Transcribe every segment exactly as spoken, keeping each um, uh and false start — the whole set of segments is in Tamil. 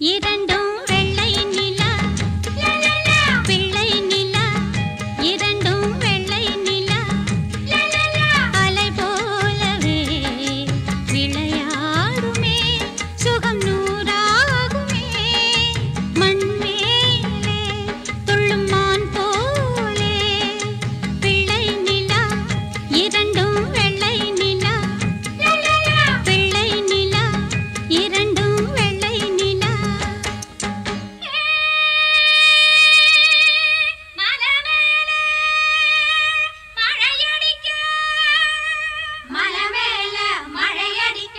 இரண்டும் வெள்ளை நிலா பிள்ளை நிலா இரண்டும் வெள்ளை நிலா அலை போலவே விளையாடுமே சுகம் நூறாகுமே மண் மேலே துள்ளும் மான் போலே பிள்ளை நிலா இரண்டும் வெள்ளை நிலா பிள்ளை நிலா இரண்டும் வெள்ளை நிலா மலை மேல மழையடிக்க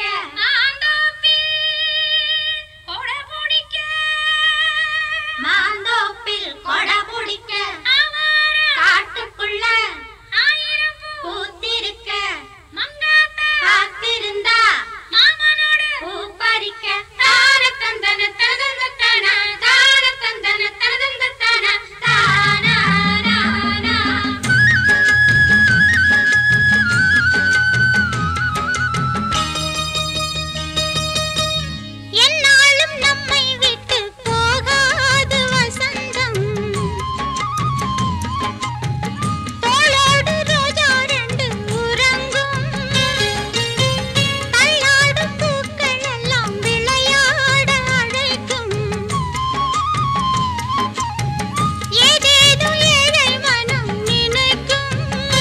மாந்தோப்பில் கொடை பிடிக்க காட்டுக்குள்ள பூத்திருக்க காத்திருந்தா பூ பறிக்க தான தந்தன தனதந்த தான தான தந்தன தனதந்த தான தானா நானா என்னாலும் நம்மை விட்டு போகாது வசந்தம் தோளோடு ரோஜா ரெண்டு உறங்கும் தள்ளாடும் பூக்கள் எல்லாம் விளையாட அழைக்கும் ஏதேதோ ஏழை மனம் நினைக்கும்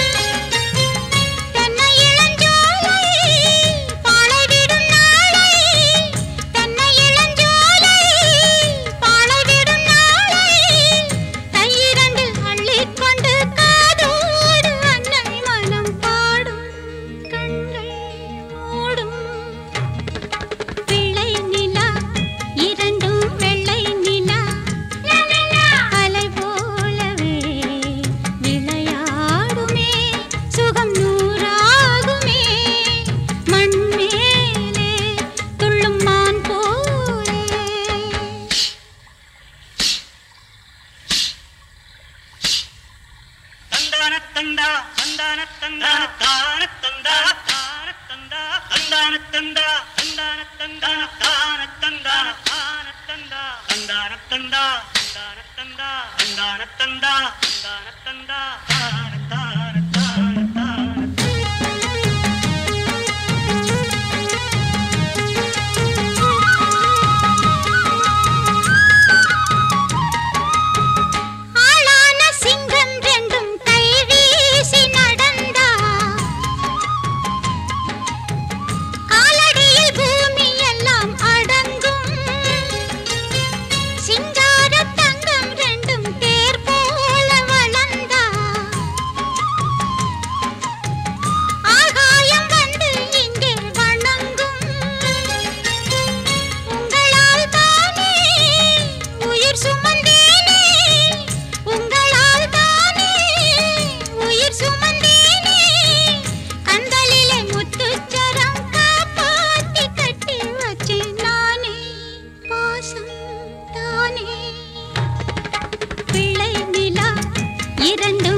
தென்னை இளஞ்சோலை பாளைவிடும் நாளை தென்னை இளஞ்சோலை பாளைவிடும் நாளை கையிரண்டு அள்ளிக்கொண்டு காதோடு அன்னை மனம் பாடும் கண்கள் மூடும் பிள்ளை நிலா இரண்டும் வெள்ளை நிலா அலை போலவே விளையாடுமே சுகம் நூறாகுமே மண் மேலே துள்ளும் மான் போலே தந்தான தந்தா தந்தான தந்தா தான தந்தா தான தந்தா தந்தான தந்தா தந்தான தந்தா தான தந்தா தான தந்தா தந்தான தந்தா தந்தான தந்தா தந்தான தந்தா தந்தான தந்தா தான தான தான தான ஆளான சிங்கம் ரெண்டும் கை வீசி நடந்தா காலடியில் பூமி எல்லாம் அடங்கும் சிங்கார தங்கம் ரெண்டும் தேர் போல வளர்ந்தா ஆகாயம் வந்து இங்கே வணங்கும் உங்களால் தானே உயிர் சுமந்தேனே உங்களால் தானே உயிர் சுமந்தேனே கண்களிலே முத்துச்சரம் காப்பாத்தி கட்டி வச்சு நானே பாசம் தானே பிள்ளை நிலா இரண்டு